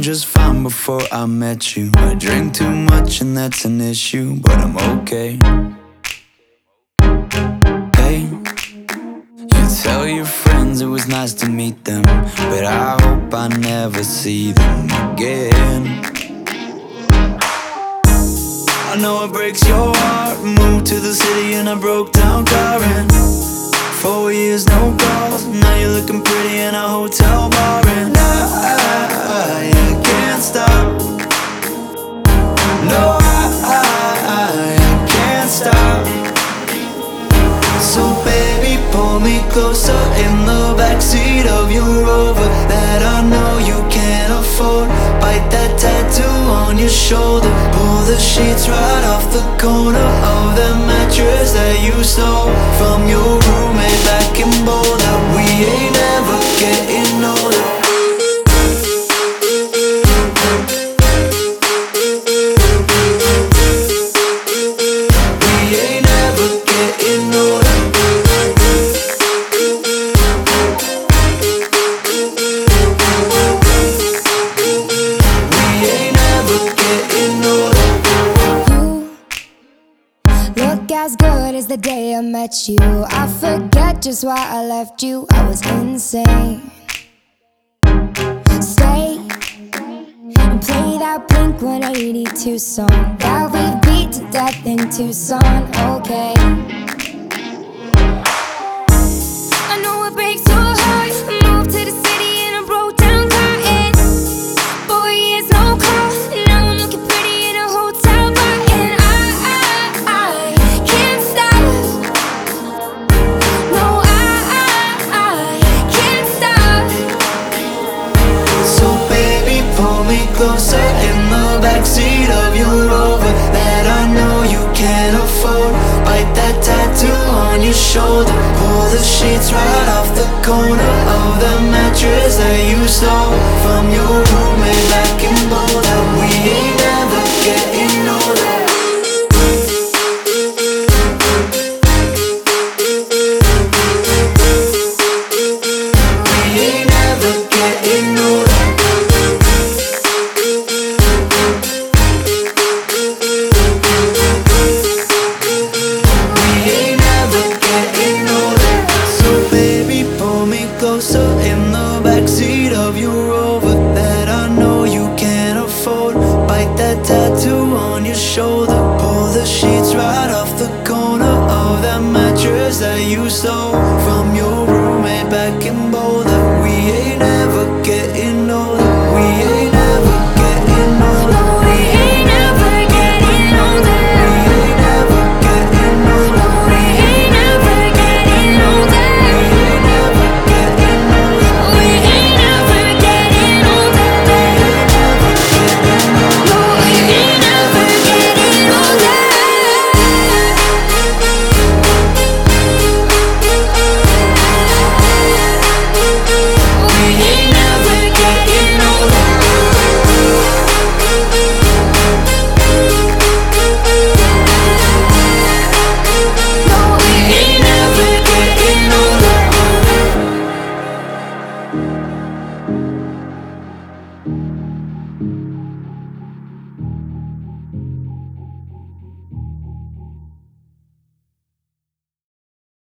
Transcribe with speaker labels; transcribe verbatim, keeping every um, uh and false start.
Speaker 1: just fine before I met you. I drink too much and that's an issue, but I'm okay. Hey, you tell your friends it was nice to meet them, but I hope I never see them again. I know it breaks your heart. Moved to the city in a broke down car, and four years no calls. Now you're looking pretty in a hotel bar, and I, I, I can't stop. No, I, I, I can't stop. So baby, pull me closer in the backseat of your Rover that I know you can't afford. Bite that tattoo on your shoulder. Pull the sheets right off the corner of the mattress that you stole from your roommate back in Boulder. We ain't never getting older. We ain't never getting older.
Speaker 2: Look as good as the day I met you. I forget just why I left you. I was insane. Stay and play that Blink one eighty-two song that we beat to death in Tucson. Okay, I know it breaks your heart. Moved to the city in a broke down car, and four years no call. Now I'm looking pretty in a hotel bar, and I, I, I can't stop. No, I, I, I can't stop.
Speaker 1: So baby, pull me closer in the backseat of your Rover that I know you can't afford. Bite that tattoo on your shoulder. Pull the sheets right off the corner of the mattress that you stole from your roommate back in